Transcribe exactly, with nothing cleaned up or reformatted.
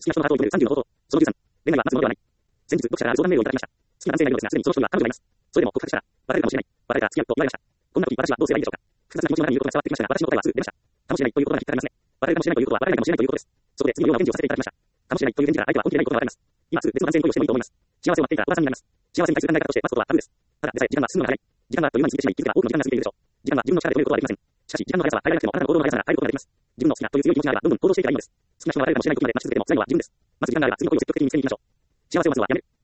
きな人のハートを射止めるさんじゅうの方法。そのじゅうさん。恋愛は待つものではない。先日、読者から相談メールをいただきました。好きな男性がいるのですが、すでにその人には彼女がいます。それでも告白したら、別れるかもしれない。別れたら付き合うと言われました。こんな時、私はどうすればいいでしょうか。複雑な気持ちの中にいることが伝わってきましたが、私の答えはすぐ出ました。かもしれないということが引っかかりますね。別れるかもしれないということは、別れないかもしれないということです。そこで次のようなお返事をさせていただきました。かもしれないという返事から相手は本気でないことがわかります。今すぐ別の男性に恋をしてもいいと思います。幸せを待っていたら小田さんになります。幸せに対する考え方として待つことはタブーです。ただでさえ時間は進むのが早い。時間があっという間に過ぎてしまい、気づけば多くの時間が過ぎているでしょう。時間は自分の力で止めることはできません。しかし、時間の速さは耐えられなくても、あなたの行動の速さなら耐えることができます。自分の好きなという強い気持ちがあれば、どんどん行動していけばいいのです。好きな人が別れるかもしれない時まで待ち続けても辛いのは自分です。まず時間があれば次の恋を積極的に見つけに行きましょう。幸せを待つはやめる。